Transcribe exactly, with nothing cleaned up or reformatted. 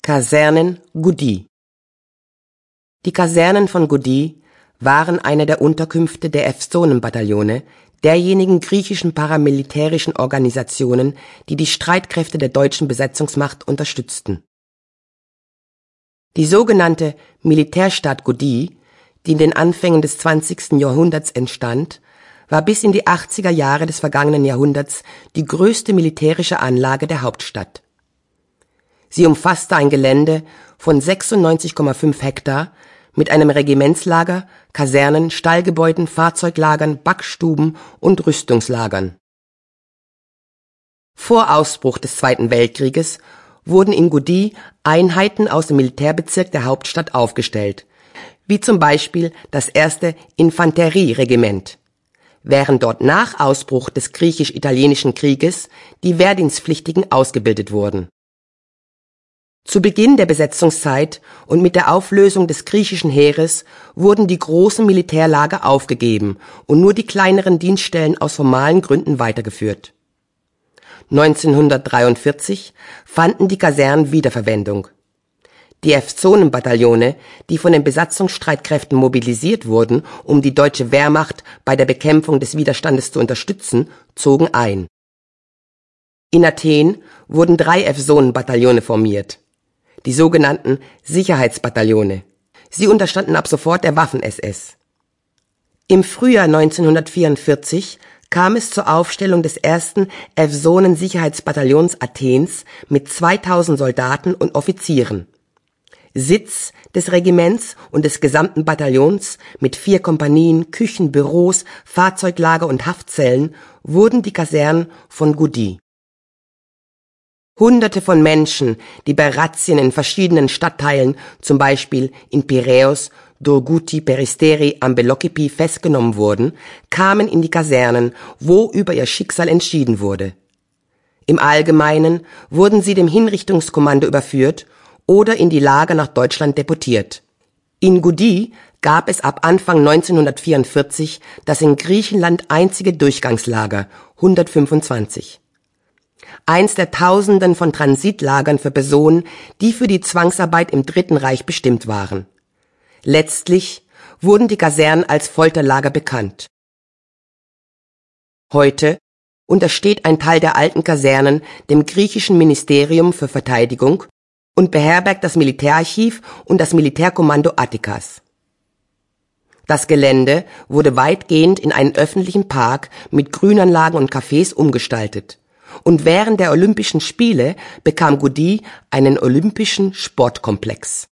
Kasernen Goudy. Die Kasernen von Goudy waren eine der Unterkünfte der Evzonen-Bataillone, derjenigen griechischen paramilitärischen Organisationen, die die Streitkräfte der deutschen Besetzungsmacht unterstützten. Die sogenannte Militärstadt Goudy, die in den Anfängen des zwanzigsten Jahrhunderts entstand, war bis in die achtziger Jahre des vergangenen Jahrhunderts die größte militärische Anlage der Hauptstadt. Sie umfasste ein Gelände von sechsundneunzig Komma fünf Hektar mit einem Regimentslager, Kasernen, Stallgebäuden, Fahrzeuglagern, Backstuben und Rüstungslagern. Vor Ausbruch des Zweiten Weltkrieges wurden in Goudy Einheiten aus dem Militärbezirk der Hauptstadt aufgestellt, wie zum Beispiel das erste Infanterieregiment, während dort nach Ausbruch des griechisch-italienischen Krieges die Wehrdienstpflichtigen ausgebildet wurden. Zu Beginn der Besetzungszeit und mit der Auflösung des griechischen Heeres wurden die großen Militärlager aufgegeben und nur die kleineren Dienststellen aus formalen Gründen weitergeführt. neunzehnhundertdreiundvierzig fanden die Kasernen Wiederverwendung. Die Evzonen-Bataillone, die von den Besatzungsstreitkräften mobilisiert wurden, um die deutsche Wehrmacht bei der Bekämpfung des Widerstandes zu unterstützen, zogen ein. In Athen wurden drei Evzonen-Bataillone formiert, die sogenannten Sicherheitsbataillone. Sie unterstanden ab sofort der Waffen-S S. Im Frühjahr neunzehnhundertvierundvierzig kam es zur Aufstellung des ersten Evzonen-Sicherheitsbataillons Athens mit zweitausend Soldaten und Offizieren. Sitz des Regiments und des gesamten Bataillons mit vier Kompanien, Küchen, Büros, Fahrzeuglager und Haftzellen wurden die Kasernen von Goudy. Hunderte von Menschen, die bei Razzien in verschiedenen Stadtteilen, zum Beispiel in Piräus, Dourgouti, Peristeri, Ambelokipi festgenommen wurden, kamen in die Kasernen, wo über ihr Schicksal entschieden wurde. Im Allgemeinen wurden sie dem Hinrichtungskommando überführt oder in die Lager nach Deutschland deportiert. In Goudy gab es ab Anfang neunzehnhundertvierundvierzig das in Griechenland einzige Durchgangslager, hundertfünfundzwanzig. Eins der Tausenden von Transitlagern für Personen, die für die Zwangsarbeit im Dritten Reich bestimmt waren. Letztlich wurden die Kasernen als Folterlager bekannt. Heute untersteht ein Teil der alten Kasernen dem griechischen Ministerium für Verteidigung und beherbergt das Militärarchiv und das Militärkommando Attikas. Das Gelände wurde weitgehend in einen öffentlichen Park mit Grünanlagen und Cafés umgestaltet. Und während der Olympischen Spiele bekam Goudy einen olympischen Sportkomplex.